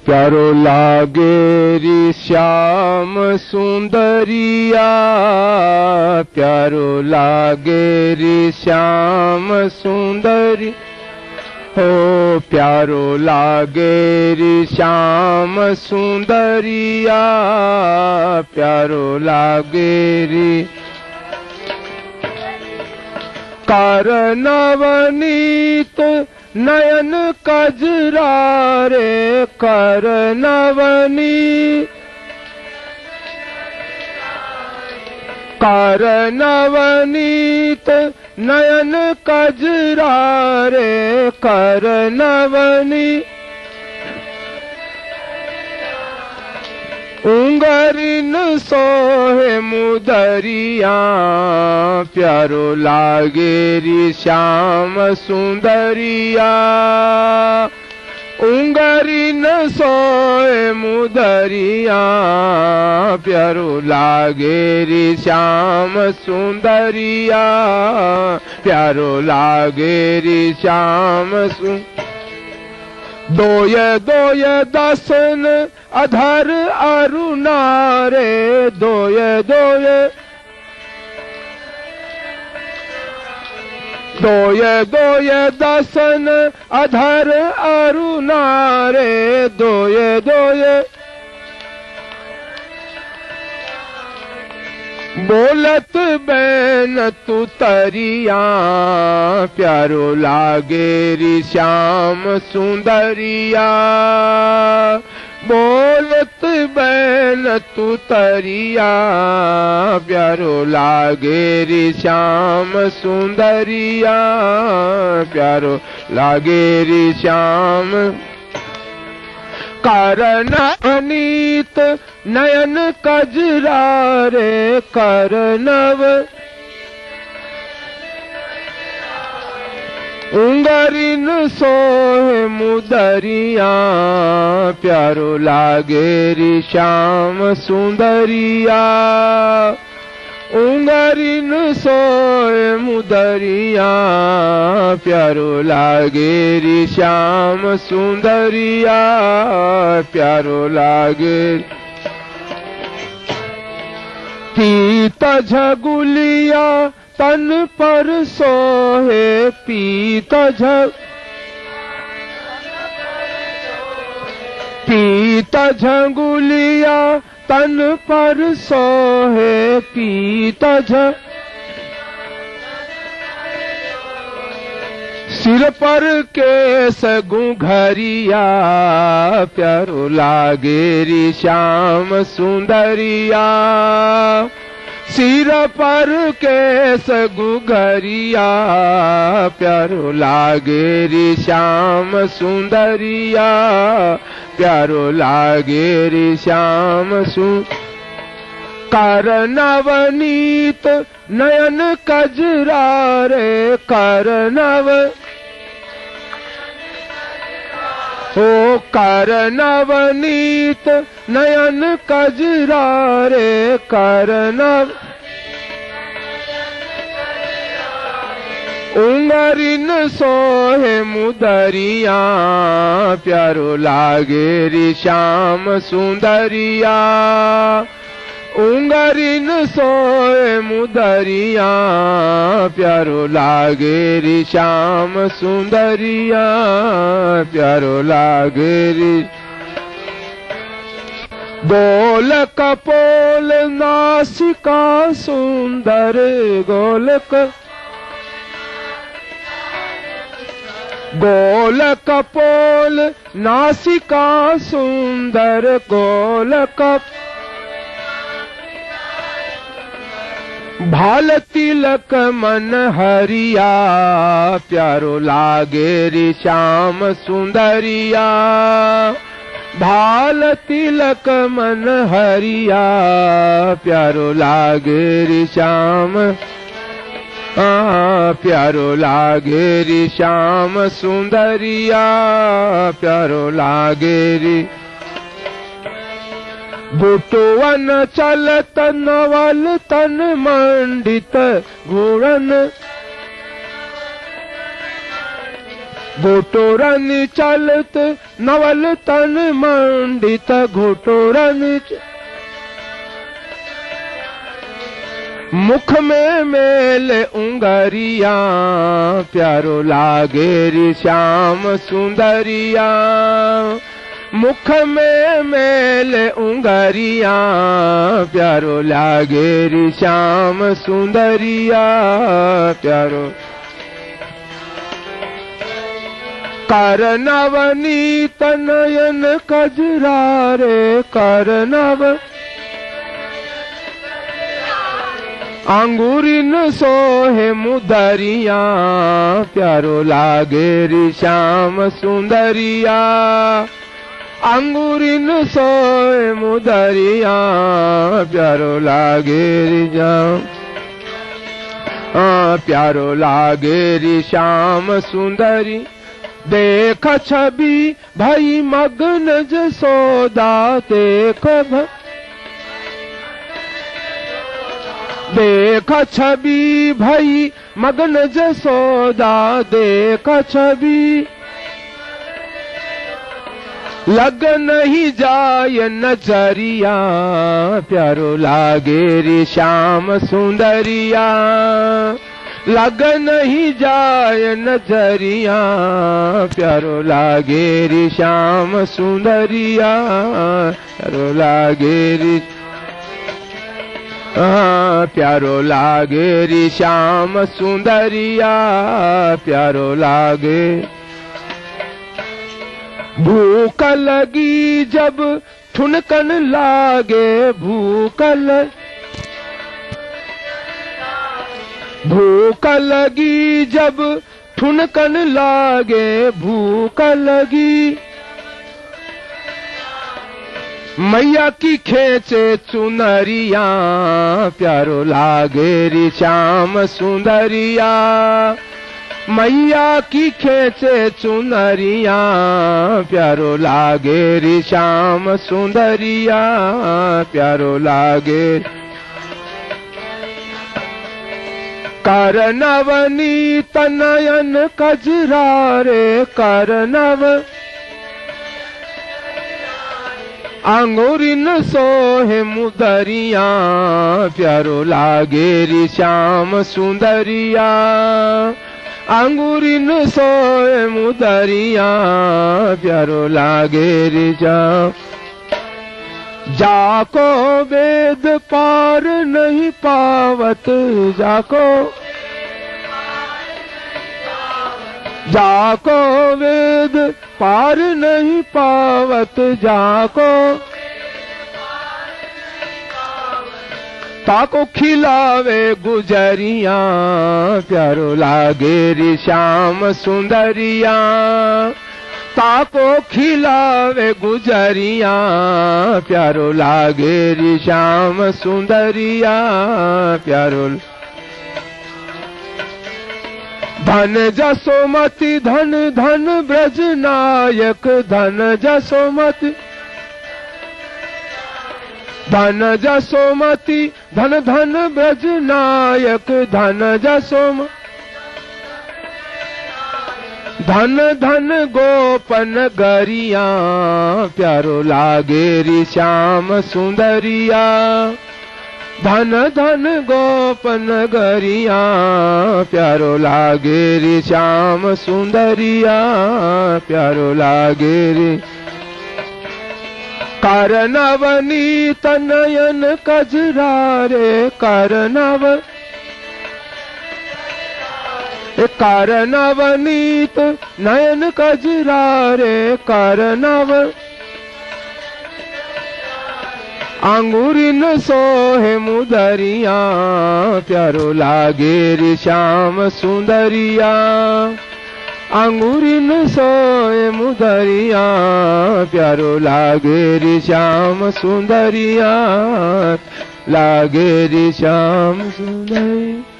प्यारो लागे री श्याम सुंदरिया, प्यारो लागे री श्याम सुंदरी, हो प्यारो लागे री श्याम सुंदरिया, प्यारो लागे री कर नवनीत नयन कजरा रे, कर नवनीत कर नवनीत नयन कजरा रे, कर नवनीत उंगरिन सोहे मुदरिया, प्यारो लागे री श्याम सुंदरिया, उंगरिन सोहे मुदरिया, प्यारो लागे री श्याम सुंदरिया, प्यारो लागे री श्याम दोय दसन अधर अरुणारे, दोय दसन अधर अरुणारे, दोय बोलत बैन तू तरिया, प्यारो लागे री श्याम सुंदरिया, बोलत बैन तू तरिया, प्यारो लागे री श्याम सुंदरिया, प्यारो लागे री श्याम कारण अनीत नयन कजरा रे, कर नव उंगरिन सोहे मुदरिया, प्यारो लागे री श्याम सुंदरिया, उंगरिन सोए मुदरिया, प्यारो लागे री श्याम सुंदरिया, प्यारो लागे पीत झगुलिया तन पर सोहे, पीत झगुलिया तन पर सोहे, पीत सिर पर केस घुंघरिया, प्यारो लागे री श्याम सुंदरिया, सिर पर केस घुंघरिया, प्यारो लागे री श्याम सुंदरिया, प्यारो लागे री श्याम कर नवनीत नयन कजरा रे, कर नव हो कर नवनीत नयन कजरा रे, कर नव उंगरिन सोहे मुदरिया, प्यारो लागे री श्याम सुंदरिया, उंगरिन सोए मुदरिया, प्यारो लागे री श्याम सुंदरिया, प्यारो लागे री गोल कपोल नासिका सुंदर, गोल कपोल नासिका सुंदर, गोल कप भाल तिलक मन हरिया, प्यारो लागे री श्याम सुंदरिया, भाल तिलक मन हरिया, प्यारो लागे री श्याम प्यारो लागे री श्याम सुंदरिया, प्यारो लागे री बुटवन चलत नवल तन मंडित घूरन, घोटोरन चलत नवल तन मंडित घोटोरन मुख में मेल उंगरिया प्यारो लागे री श्याम सुंदरिया मुख में मेल उंगरिया प्यारो लागे री श्याम सुंदरिया प्यारो करनवनीत नयन कजरारे करनव अंगूरिन सोहे मुदरिया प्यारो लागे री श्याम सुंदरिया अंगूरिन सोहे मुदरिया प्यारो लागे री श्याम प्यारो लागे री श्याम सुंदरी देख छवि भई मग्न जसोदा देख छवि भई मग्न जसोदा देख छवि लग नहीं जाय नजरिया प्यारो लागे री श्याम सुंदरिया लग नहीं जाय नजरिया प्यारो लागे री श्याम सुंदरिया प्यारो लागे री प्यारो लागे री श्याम सुंदरिया प्यारो लागे भूख लगी जब ठुनकन लागे भूख लगी जब ठुनकन लागे भूख लगी मैया की खेचे चुनरिया प्यारो लागे री श्याम सुंदरिया मैया की खेचे चुनरिया प्यारो लागे री श्याम सुंदरिया प्यारो लागे करनवनीत नयन कजरारे करनव अंगूरिन सोहे मुदरिया प्यारो लागे री श्याम सुंदरिया अंगूरिन सोहे मुदरिया प्यारो लागे री श्याम जाको वेद पार नहीं पावत जाको वेद पार नहीं पावत जाको ताको खिलावे गुजरिया प्यारो लागे री श्याम सुंदरिया ताको खिलावे गुजरिया प्यारो लागे री श्याम सुंदरिया प्यारो धन जसोमति धन धन ब्रज नायक धन जसोमति धन धन ब्रज नायक धन जसोम धन धन गोपन गरिया प्यारो लागे री श्याम सुंदरिया धन धन गोपन गरिया प्यारो लागे री श्याम सुंदरिया प्यारो लागे री करनवनीत नयन कजरारे करनवनीत नयन कजरारे करनव अंगूरिन सोहे मुदरिया प्यारो लागे री श्याम सुंदरिया अंगूरिन सोहे मुदरिया प्यारो लागे री श्याम सुंदरिया लागे री श्याम सुंदरिया।